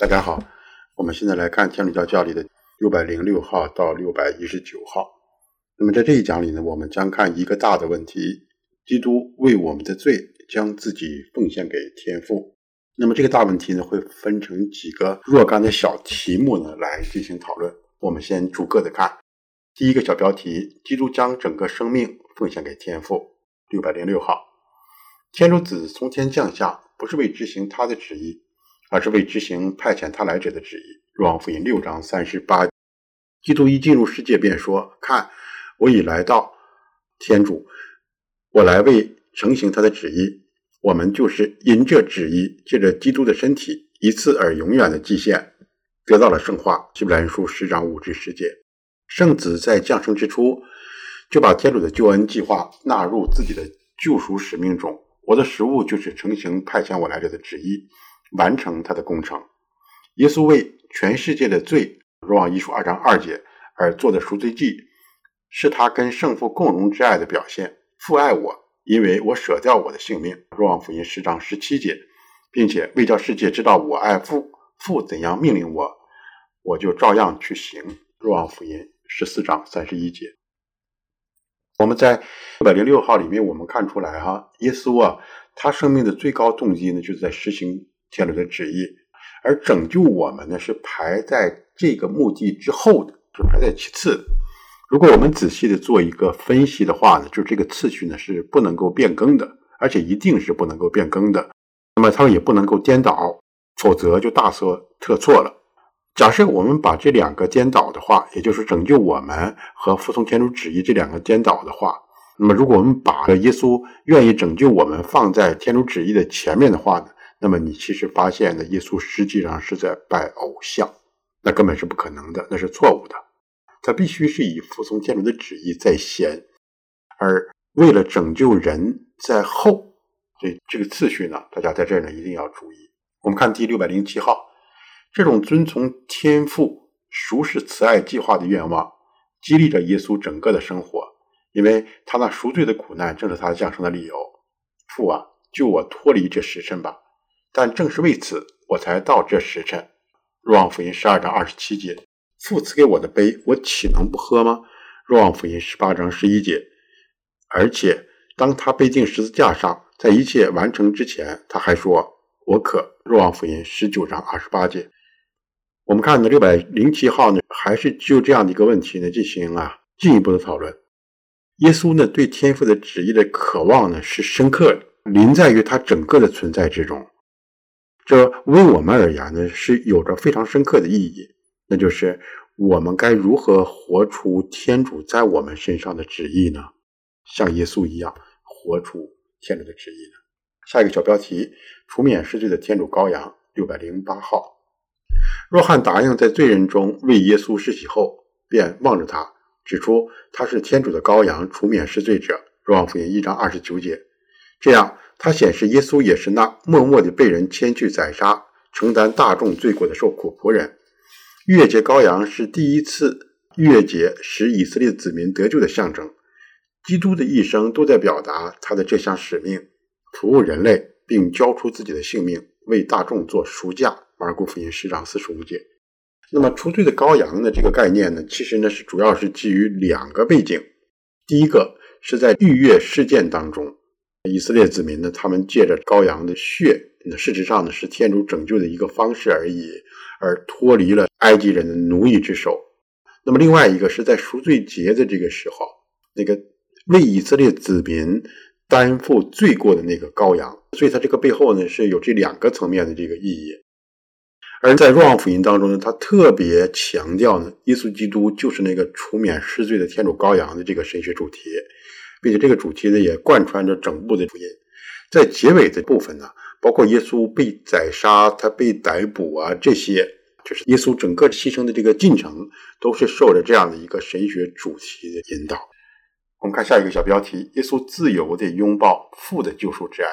大家好，我们现在来看天主教教理的606号到619号。那么在这一讲里呢，我们将看一个大的问题，基督为我们的罪将自己奉献给天父。那么这个大问题呢，会分成几个若干的小题目呢来进行讨论。我们先逐个的看。第一个小标题，基督将整个生命奉献给天父。606号，天主子从天降下，不是为执行他的旨意，而是为执行派遣他来者的旨意。若望福音6章38，基督一进入世界便说，看，我已来到，天主，我来为成行他的旨意。我们就是因这旨意，借着基督的身体，一次而永远的祭献，得到了圣化。希伯来书10章5至10节。圣子在降生之初，就把天主的救恩计划纳入自己的救赎使命中。我的食物就是成行派遣我来者的旨意，完成他的工程。耶稣为全世界的罪，若望一书2章2节而做的赎罪祭，是他跟圣父共荣之爱的表现。父爱我，因为我舍掉我的性命，若望福音10章17节，并且为叫世界知道我爱父，父怎样命令我，我就照样去行，若望福音14章31节。我们在606号里面，我们看出来耶稣他生命的最高动机呢，就是在实行天主的旨意，而拯救我们呢，是排在这个目的之后的，是排在其次的。如果我们仔细的做一个分析的话呢，就这个次序呢是不能够变更的，而且一定是不能够变更的。那么它也不能够颠倒，否则就大错特错了。假设我们把这两个颠倒的话，也就是拯救我们和服从天主旨意这两个颠倒的话，那么如果我们把耶稣愿意拯救我们放在天主旨意的前面的话呢，那么你其实发现呢，耶稣实际上是在拜偶像，那根本是不可能的，那是错误的。他必须是以服从天主的旨意在先，而为了拯救人在后。所以这个次序呢，大家在这儿呢一定要注意。我们看第607号，这种遵从天父赎世慈爱计划的愿望，激励着耶稣整个的生活，因为他那赎罪的苦难正是他降生的理由。父啊，救我脱离这时辰吧，但正是为此我才到这时辰。若望福音12章27节，父赐给我的杯，我岂能不喝吗？若望福音18章11节。而且当他被钉十字架上，在一切完成之前，他还说我渴。若望福音19章28节。我们看呢607号呢，还是就这样的一个问题呢进行进一步的讨论。耶稣呢对天父的旨意的渴望呢是深刻的，临在于他整个的存在之中。这为我们而言呢是有着非常深刻的意义，那就是我们该如何活出天主在我们身上的旨意呢？像耶稣一样活出天主的旨意呢？下一个小标题，除免世罪的天主羔羊608号。若翰答应在罪人中为耶稣施洗后，便望着他，指出他是天主的羔羊，除免世罪者。若望福音1章29节。这样他显示耶稣也是那默默地被人牵去宰杀，承担大众罪过的受苦仆人。逾越节羔羊是第一次逾越节使以色列子民得救的象征。基督的一生都在表达他的这项使命，服务人类，并交出自己的性命，为大众做赎价。马尔谷福音10章45节。那么除罪的羔羊的这个概念呢，其实呢是主要是基于两个背景。第一个是在逾越事件当中，以色列子民呢，他们借着羔羊的血，事实上呢是天主拯救的一个方式而已，而脱离了埃及人的奴役之手。那么另外一个是在赎罪节的这个时候，那个为以色列子民担负罪过的那个羔羊，所以它这个背后呢是有这两个层面的这个意义。而在若望福音当中呢，他特别强调呢，耶稣基督就是那个除免世罪的天主羔羊的这个神学主题，并且这个主题呢也贯穿着整部的福音。在结尾的部分呢，包括耶稣被宰杀，他被逮捕这些就是耶稣整个牺牲的这个进程，都是受着这样的一个神学主题的引导。我们看下一个小标题，耶稣自由地拥抱父的救赎之爱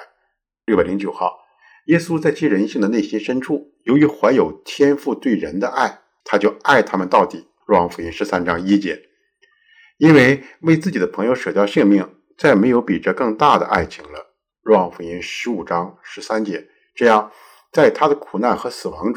609号。耶稣在其人性的内心深处，由于怀有天父对人的爱，他就爱他们到底。若望福音13章1节。因为为自己的朋友舍掉性命，再没有比这更大的爱情了。若望福音15章13节。这样在他的苦难和死亡中，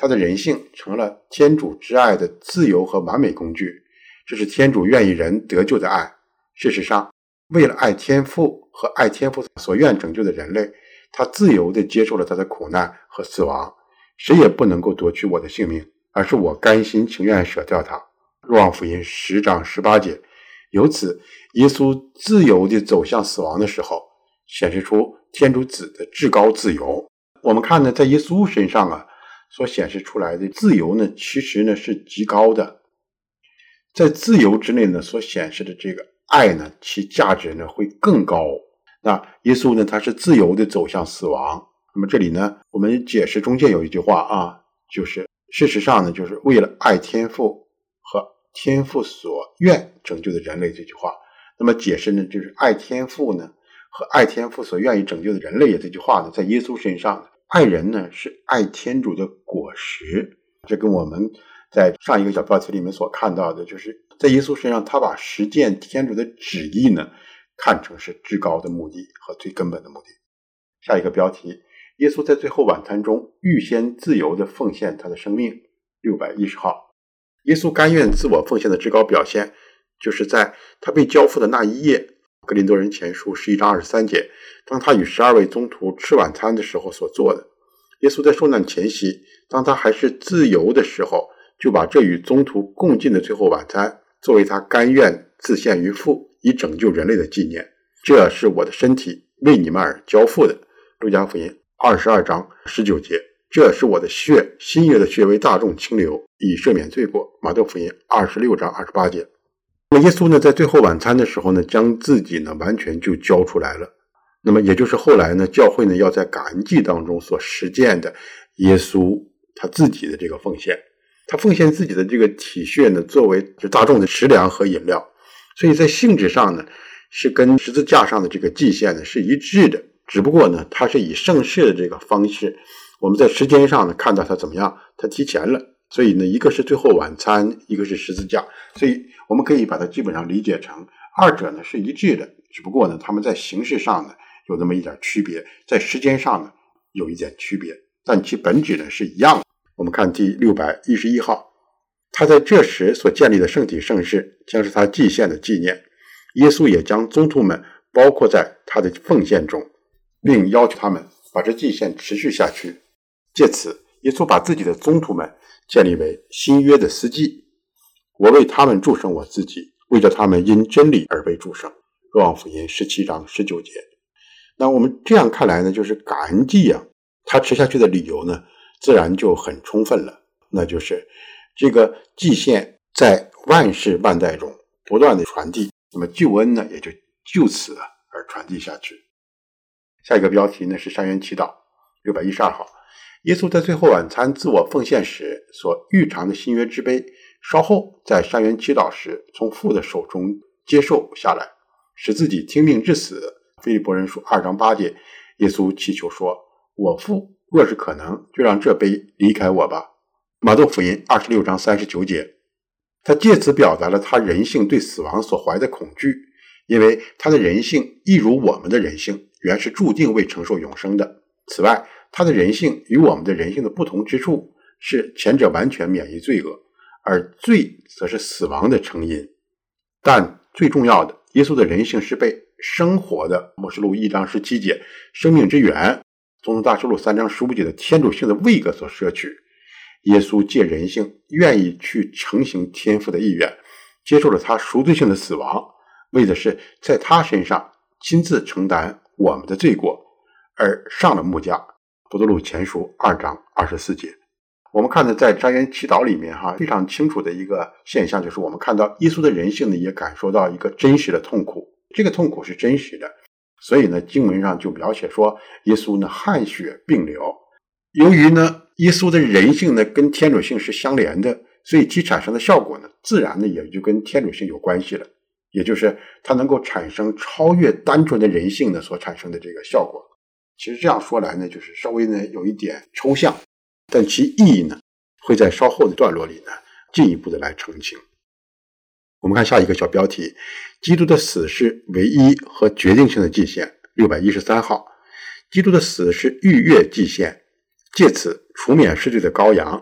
他的人性成了天主之爱的自由和完美工具，这是天主愿意人得救的爱。事实上，为了爱天父和爱天父所愿拯救的人类，他自由地接受了他的苦难和死亡。谁也不能够夺去我的性命，而是我甘心情愿舍掉它。若望福音10章18节。由此，耶稣自由地走向死亡的时候，显示出天主子的至高自由。我们看呢，在耶稣身上所显示出来的自由呢，其实呢是极高的。在自由之内呢，所显示的这个爱呢，其价值呢会更高。那耶稣呢，他是自由地走向死亡。那么这里呢，我们解释中间有一句话就是事实上呢，就是为了爱天父和天父所愿拯救的人类这句话。那么解释呢，就是爱天父呢和爱天父所愿意拯救的人类这句话呢，在耶稣身上，爱人呢是爱天主的果实。这跟我们在上一个小标题里面所看到的，就是在耶稣身上，他把实践天主的旨意呢看成是至高的目的和最根本的目的。下一个标题，耶稣在最后晚餐中预先自由地奉献他的生命，610号。耶稣甘愿自我奉献的至高表现，就是在他被交付的那一夜，格林多人前书11章23节，当他与12位宗徒吃晚餐的时候所做的。耶稣在受难前夕，当他还是自由的时候，就把这与宗徒共进的最后晚餐作为他甘愿自献于父以拯救人类的纪念。这是我的身体，为你们而交付的。路加福音22章19节，这是我的血，新约的血为大众清流，以赦免罪过。马窦福音26章28节。那么耶稣呢，在最后晚餐的时候呢，将自己呢完全就交出来了。那么也就是后来呢，教会呢要在感恩祭当中所实践的耶稣他自己的这个奉献。他奉献自己的这个体血呢，作为大众的食粮和饮料，所以在性质上呢，是跟十字架上的这个祭献呢是一致的。只不过呢，它是以圣事的这个方式，我们在时间上呢看到它怎么样，它提前了。所以呢，一个是最后晚餐，一个是十字架，所以我们可以把它基本上理解成二者呢是一致的，只不过呢，他们在形式上呢有那么一点区别，在时间上呢有一点区别，但其本质呢是一样的。我们看第611号，他在这时所建立的圣体圣事将是他祭献的纪念。耶稣也将宗徒们包括在他的奉献中，并要求他们把这祭献持续下去。借此，耶稣把自己的宗徒们建立为新约的司祭。我为他们祝生我自己，为着他们因真理而被祝生。若望福音17章19节。那我们这样看来呢，就是感恩祭它持下去的理由呢，自然就很充分了。那就是这个祭献在万世万代中不断的传递，那么救恩呢，也就就此而传递下去。下一个标题呢是山园祈祷，612号。耶稣在最后晚餐自我奉献时所预尝的新约之杯，稍后在山园祈祷时从父的手中接受下来，使自己听命至死。腓立伯人书2章8节，耶稣祈求说：我父，若是可能，就让这杯离开我吧。马窦福音26章39节。他借此表达了他人性对死亡所怀的恐惧，因为他的人性一如我们的人性，原是注定为承受永生的。此外，他的人性与我们的人性的不同之处是，前者完全免于罪恶，而罪则是死亡的成因。但最重要的，耶稣的人性是被生活的默示录1章17节生命之源，宗徒大事录3章15节的天主性的位格所摄取。耶稣借人性愿意去承行天父的意愿，接受了他赎罪性的死亡，为的是在他身上亲自承担我们的罪过，而上了木架。伯多禄前书2章24节。我们看到在山园祈祷里面非常清楚的一个现象，就是我们看到耶稣的人性呢，也感受到一个真实的痛苦，这个痛苦是真实的。所以呢，经文上就描写说，耶稣呢汗血并流。由于呢耶稣的人性呢跟天主性是相连的，所以其产生的效果呢，自然呢也就跟天主性有关系了，也就是它能够产生超越单纯的人性呢所产生的这个效果。其实这样说来呢，就是稍微呢有一点抽象，但其意义呢会在稍后的段落里呢进一步的来澄清。我们看下一个小标题，基督的死是唯一和决定性的祭献，613号。基督的死是逾越祭献，借此除免世罪的羔羊，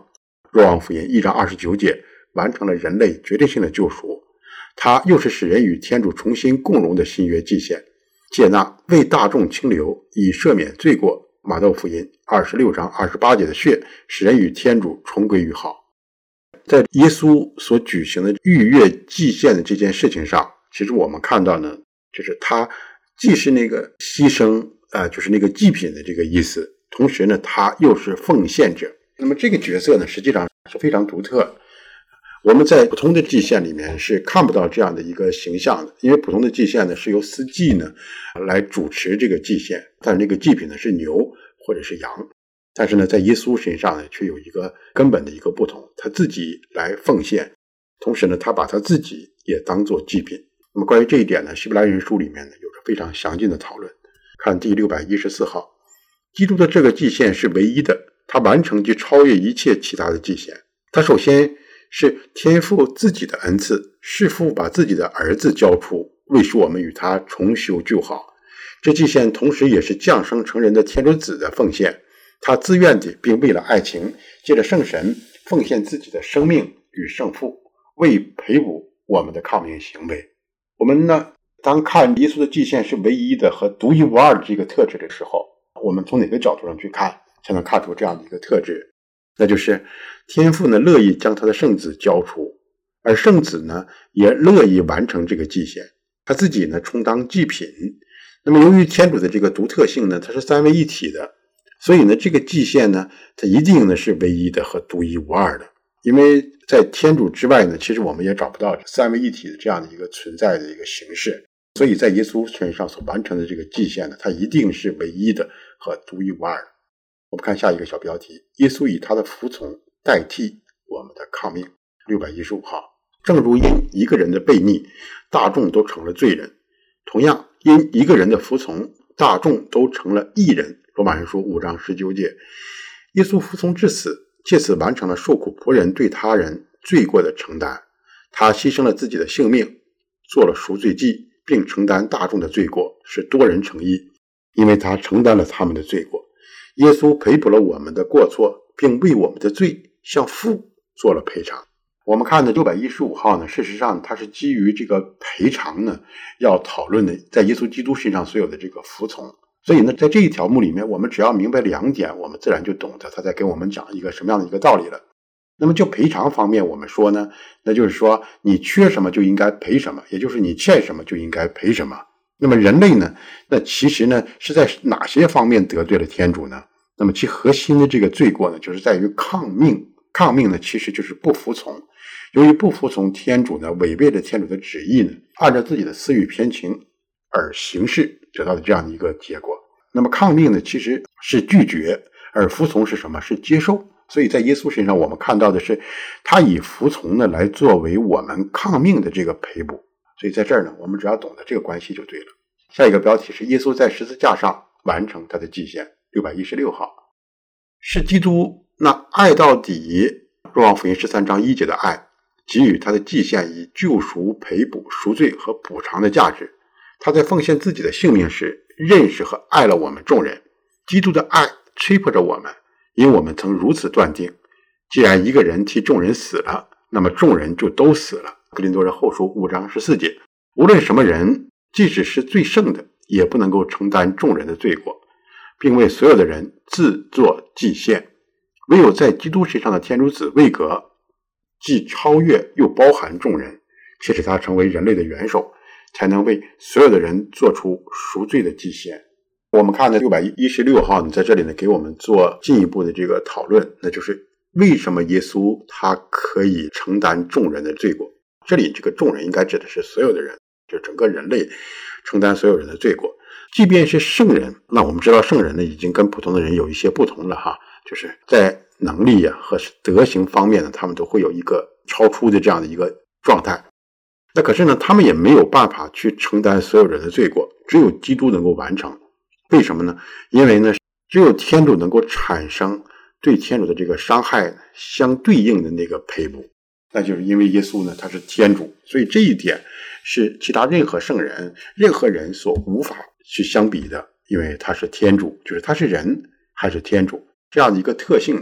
若望福音1章29节完成了人类决定性的救赎，它又是使人与天主重新共荣的新约祭献，接纳为大众清流以赦免罪过。马窦福音26章28节的血使人与天主重归于好。在耶稣所举行的逾越祭献的这件事情上，其实我们看到呢，就是他既是那个牺牲就是那个祭品的这个意思，同时呢他又是奉献者。那么这个角色呢实际上是非常独特的，我们在普通的祭献里面是看不到这样的一个形象的，因为普通的祭献呢是由司祭呢来主持这个祭献，但是那个祭品呢是牛或者是羊。但是呢在耶稣身上呢却有一个根本的一个不同，他自己来奉献，同时呢他把他自己也当作祭品。那么关于这一点呢，希伯来人书里面呢有着非常详尽的讨论。看第614号，基督的这个祭献是唯一的，他完成及超越一切其他的祭献。他首先是天父自己的恩赐，是父把自己的儿子交出，为使我们与他重修旧好。这祭献同时也是降生成人的天主子的奉献，他自愿的并为了爱情，借着圣神奉献自己的生命与圣父，为赔补我们的抗命行为。我们呢，当看耶稣的祭献是唯一的和独一无二的这个特质的时候，我们从哪个角度上去看才能看出这样的一个特质？那就是天父呢乐意将他的圣子交出，而圣子呢也乐意完成这个祭献，他自己呢充当祭品。那么由于天主的这个独特性呢，它是三位一体的，所以呢这个祭献呢它一定呢是唯一的和独一无二的。因为在天主之外呢，其实我们也找不到三位一体的这样的一个存在的一个形式，所以在耶稣身上所完成的这个祭献呢，它一定是唯一的和独一无二的。我们看下一个小标题，耶稣以他的服从代替我们的抗命。615号，正如因一个人的悖逆，大众都成了罪人，同样因一个人的服从，大众都成了义人。罗马人书5章19节，耶稣服从至死，借此完成了受苦仆人对他人罪过的承担。他牺牲了自己的性命，做了赎罪祭，并承担大众的罪过，使多人成义，因为他承担了他们的罪过。耶稣赔补了我们的过错，并为我们的罪向父做了赔偿。我们看的615号呢，事实上它是基于这个赔偿呢，要讨论的在耶稣基督身上所有的这个服从。所以呢，在这一条目里面，我们只要明白2点，我们自然就懂得他在给我们讲一个什么样的一个道理了。那么就赔偿方面，我们说呢，那就是说你缺什么就应该赔什么，也就是你欠什么就应该赔什么。那么人类呢，那其实呢是在哪些方面得罪了天主呢？那么其核心的这个罪过呢，就是在于抗命。抗命呢，其实就是不服从。由于不服从天主呢，违背了天主的旨意呢，按照自己的私欲偏情而行事，得到的这样的一个结果。那么抗命呢，其实是拒绝，而服从是什么？是接受。所以在耶稣身上，我们看到的是他以服从呢来作为我们抗命的这个赔补。所以在这儿呢，我们只要懂得这个关系就对了。下一个标题是耶稣在十字架上完成他的祭献。616号，是基督那爱到底，若望福音13章1节的爱，给予他的祭献以救赎、赔补、赎罪和补偿的价值。他在奉献自己的性命时，认识和爱了我们众人。基督的爱催迫着我们，因我们曾如此断定，既然一个人替众人死了，那么众人就都死了。哥林多人后书5章14节，无论什么人，即使是最圣的，也不能够承担众人的罪过，并为所有的人自作祭献。唯有在基督身上的天主子位格，既超越又包含众人，且使他成为人类的元首，才能为所有的人做出赎罪的祭献。我们看的616号呢，在这里呢给我们做进一步的这个讨论，那就是为什么耶稣他可以承担众人的罪过。这里这个众人应该指的是所有的人，就整个人类承担所有人的罪过。即便是圣人，那我们知道圣人呢已经跟普通的人有一些不同了哈，就是在能力和德行方面呢，他们都会有一个超出的这样的一个状态。那可是呢，他们也没有办法去承担所有人的罪过，只有基督能够完成。为什么呢？因为呢，只有天主能够产生对天主的这个伤害相对应的那个赔补，那就是因为耶稣呢他是天主，所以这一点是其他任何圣人、任何人所无法去相比的，因为他是天主，就是他是人还是天主这样的一个特性呢，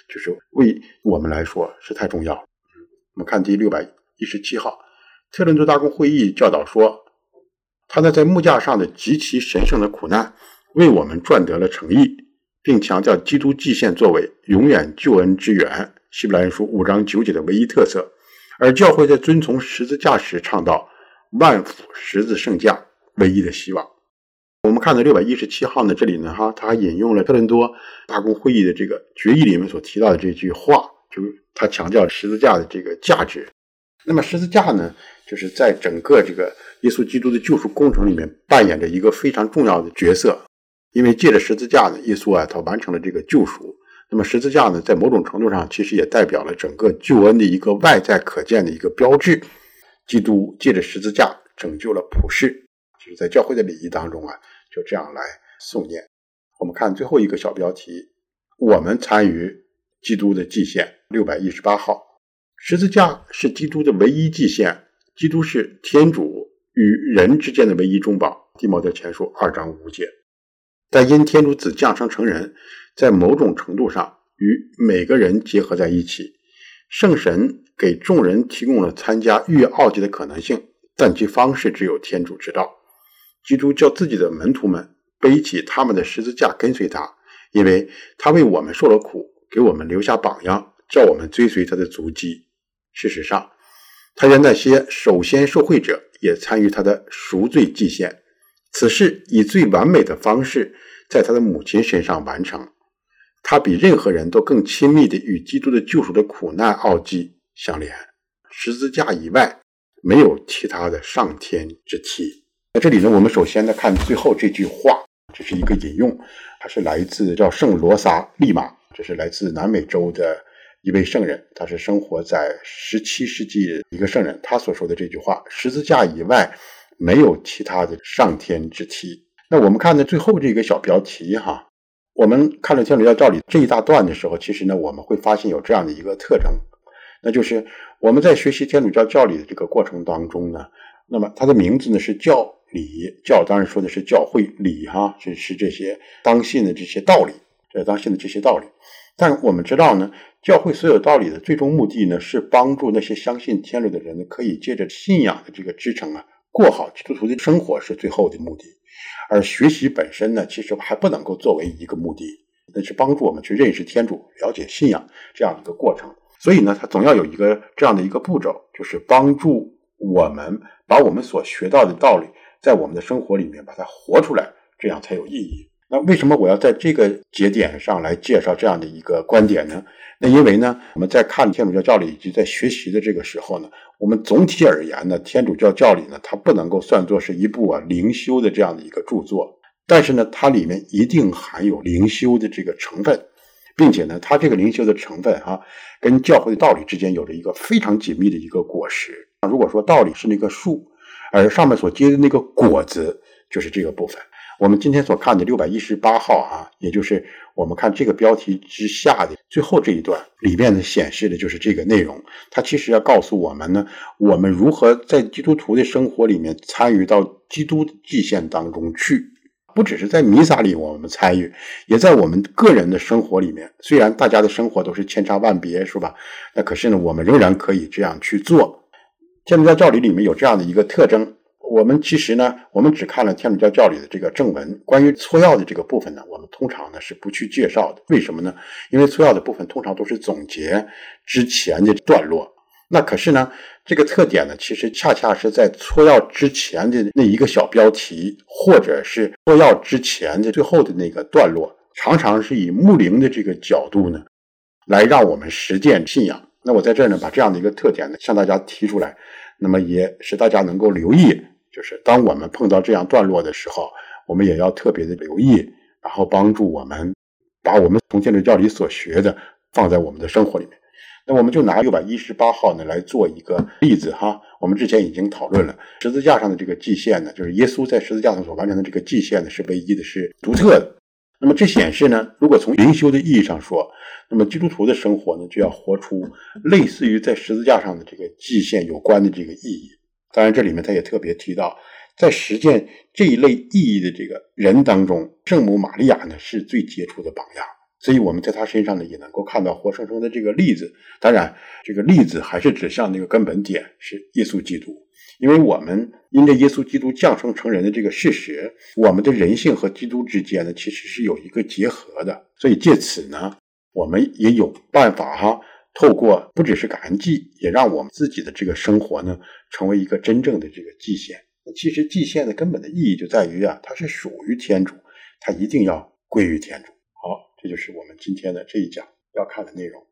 就是为我们来说是太重要了。我们看第617号，特伦托大公会议教导说，他呢在木架上的极其神圣的苦难为我们赚得了诚意，并强调基督祭献作为永远救恩之源，希伯来书5章9节的唯一特色。而教会在遵从十字架时倡导万福十字圣架唯一的希望。我们看到617号呢，这里呢他还引用了特伦多大公会议的这个决议里面所提到的这句话，就是他强调十字架的这个价值。那么十字架呢，就是在整个这个耶稣基督的救赎工程里面扮演着一个非常重要的角色。因为借着十字架呢，耶稣他完成了这个救赎。那么十字架呢，在某种程度上其实也代表了整个救恩的一个外在可见的一个标志。基督借着十字架拯救了普世，就是在教会的礼仪当中就这样来诵念。我们看最后一个小标题，我们参与基督的祭献，618号。十字架是基督的唯一祭献，基督是天主与人之间的唯一中保，弟摩太前书2章5节。但因天主子降生成人，在某种程度上与每个人结合在一起，圣神给众人提供了参加逾越奥祭的可能性，但其方式只有天主知道。基督叫自己的门徒们背起他们的十字架跟随他，因为他为我们受了苦，给我们留下榜样，叫我们追随他的足迹。事实上，他让那些首先受惠者也参与他的赎罪祭献，此事以最完美的方式在他的母亲身上完成。他比任何人都更亲密地与基督的救赎的苦难奥迹相连。十字架以外没有其他的上天之梯。在这里呢，我们首先看最后这句话，这是一个引用，它是来自叫圣罗萨利马，这是来自南美洲的一位圣人，他是生活在17世纪的一个圣人，他所说的这句话，十字架以外没有其他的上天之梯。那我们看的最后这个小标题我们看了天主教教理这一大段的时候，其实呢我们会发现有这样的一个特征，那就是我们在学习天主教教理的这个过程当中呢，那么它的名字呢是教理，教当然说的是教会，理是这些当信的这些道理，但我们知道呢，教会所有道理的最终目的呢，是帮助那些相信天主的人呢，可以借着信仰的这个支撑过好基督徒的生活是最后的目的。而学习本身呢，其实还不能够作为一个目的，那是帮助我们去认识天主，了解信仰这样一个过程。所以呢，它总要有一个这样的一个步骤，就是帮助我们把我们所学到的道理在我们的生活里面把它活出来，这样才有意义。那为什么我要在这个节点上来介绍这样的一个观点呢？那因为呢，我们在看天主教教理以及在学习的这个时候呢，我们总体而言呢，天主教教理呢，它不能够算作是一部灵修的这样的一个著作，但是呢，它里面一定含有灵修的这个成分，并且呢，它这个灵修的成分跟教会的道理之间有着一个非常紧密的一个果实。如果说道理是那个树，而上面所结的那个果子就是这个部分。我们今天所看的618号也就是我们看这个标题之下的最后这一段里面的显示的就是这个内容。它其实要告诉我们呢，我们如何在基督徒的生活里面参与到基督的祭献当中去，不只是在弥撒里我们参与，也在我们个人的生活里面。虽然大家的生活都是千差万别，是吧？那可是呢，我们仍然可以这样去做。天主教教理里面有这样的一个特征，我们其实呢，我们只看了天主教教理的这个正文，关于撮要的这个部分呢，我们通常呢是不去介绍的。为什么呢？因为撮要的部分通常都是总结之前的段落。那可是呢，这个特点呢，其实恰恰是在撮要之前的那一个小标题，或者是撮要之前的最后的那个段落，常常是以牧灵的这个角度呢，来让我们实践信仰。那我在这儿呢，把这样的一个特点呢，向大家提出来，那么也使大家能够留意，就是当我们碰到这样段落的时候，我们也要特别的留意，然后帮助我们把我们从天主教里所学的放在我们的生活里面。那我们就拿618号呢来做一个例子我们之前已经讨论了，十字架上的这个祭献呢，就是耶稣在十字架上所完成的这个祭献呢，是唯一的，是独特的。那么这显示呢，如果从灵修的意义上说，那么基督徒的生活呢，就要活出类似于在十字架上的这个祭献有关的这个意义。当然这里面他也特别提到，在实践这一类意义的这个人当中，圣母玛利亚呢是最杰出的榜样。 所以我们在他身上呢也能够看到活生生的这个例子。当然这个例子还是指向那个根本点，是耶稣基督。因为我们因着耶稣基督降生成人的这个事实，我们的人性和基督之间呢其实是有一个结合的，所以借此呢我们也有办法透过不只是感恩祭，也让我们自己的这个生活呢成为一个真正的这个祭献。其实祭献的根本的意义就在于它是属于天主，它一定要归于天主。好，这就是我们今天的这一讲要看的内容。